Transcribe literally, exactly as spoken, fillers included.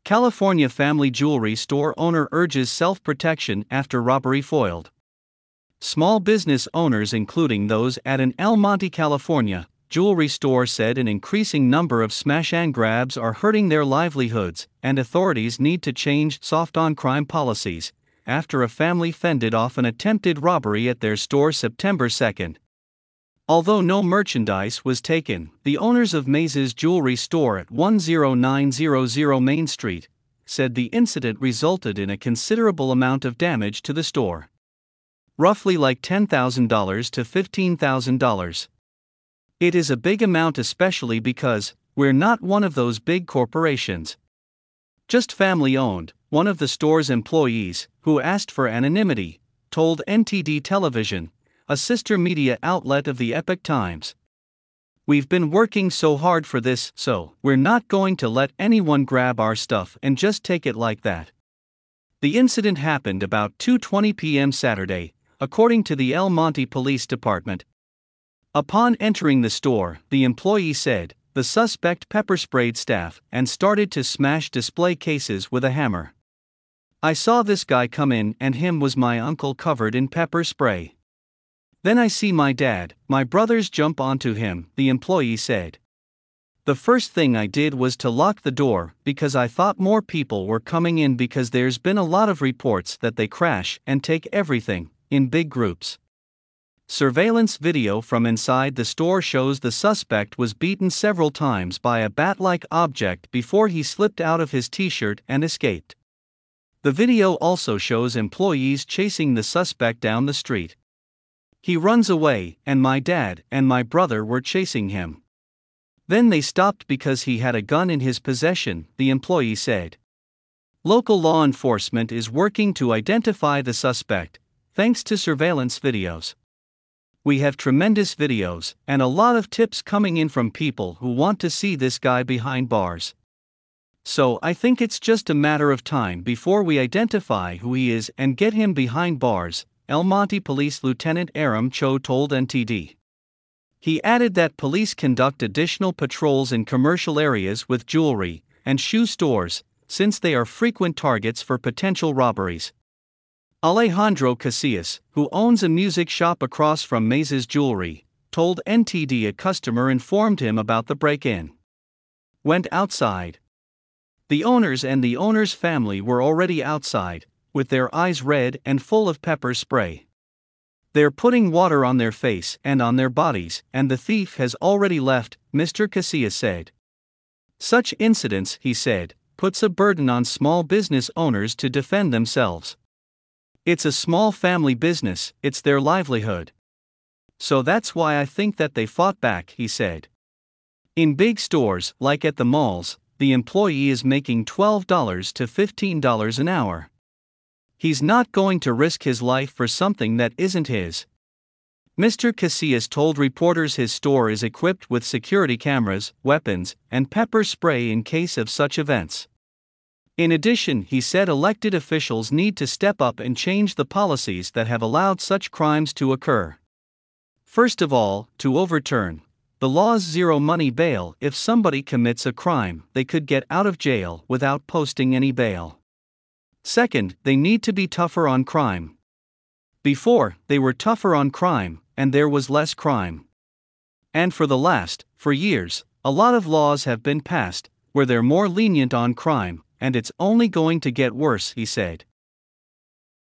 California family jewelry store owner urges self-protection after robbery foiled. Small business owners, including those at an El Monte, California, jewelry store, said an increasing number of smash-and-grabs are hurting their livelihoods, and authorities need to change soft-on-crime policies, after a family fended off an attempted robbery at their store September second. Although no merchandise was taken, the owners of Maze's jewelry store at one oh nine hundred Main Street said the incident resulted in a considerable amount of damage to the store. Roughly like ten thousand dollars to fifteen thousand dollars. It is a big amount, especially because we're not one of those big corporations. Just family owned, one of the store's employees, who asked for anonymity, told N T D Television, a sister media outlet of the Epoch Times. "We've been working so hard for this, so we're not going to let anyone grab our stuff and just take it like that." The incident happened about two twenty p.m. Saturday, according to the El Monte Police Department. Upon entering the store, the employee said, the suspect pepper-sprayed staff and started to smash display cases with a hammer. "I saw this guy come in and him was my uncle covered in pepper spray. Then I see my dad, my brothers jump onto him," the employee said. "The first thing I did was to lock the door because I thought more people were coming in because there's been a lot of reports that they crash and take everything in big groups." Surveillance video from inside the store shows the suspect was beaten several times by a bat-like object before he slipped out of his t-shirt and escaped. The video also shows employees chasing the suspect down the street. "He runs away, and my dad and my brother were chasing him. Then they stopped because he had a gun in his possession," the employee said. Local law enforcement is working to identify the suspect, thanks to surveillance videos. "We have tremendous videos, and a lot of tips coming in from people who want to see this guy behind bars. So I think it's just a matter of time before we identify who he is and get him behind bars," El Monte Police Lieutenant Aram Cho told N T D. He added that police conduct additional patrols in commercial areas with jewelry and shoe stores, since they are frequent targets for potential robberies. Alejandro Casillas, who owns a music shop across from Maze's jewelry, told N T D a customer informed him about the break-in. "Went outside. The owners and the owner's family were already outside, with their eyes red and full of pepper spray. They're putting water on their face and on their bodies, and the thief has already left," Mister Casillas said. "Such incidents," he said, "puts a burden on small business owners to defend themselves. It's a small family business, it's their livelihood. So that's why I think that they fought back," he said. In big stores, like at the malls, the employee is making twelve to fifteen dollars an hour. He's not going to risk his life for something that isn't his. Mister Casillas told reporters his store is equipped with security cameras, weapons, and pepper spray in case of such events. In addition, he said elected officials need to step up and change the policies that have allowed such crimes to occur. First of all, to overturn the law's zero-money bail. If somebody commits a crime, they could get out of jail without posting any bail. Second, they need to be tougher on crime. Before, they were tougher on crime, and there was less crime. And for the last, for years, a lot of laws have been passed where they're more lenient on crime, and it's only going to get worse," he said.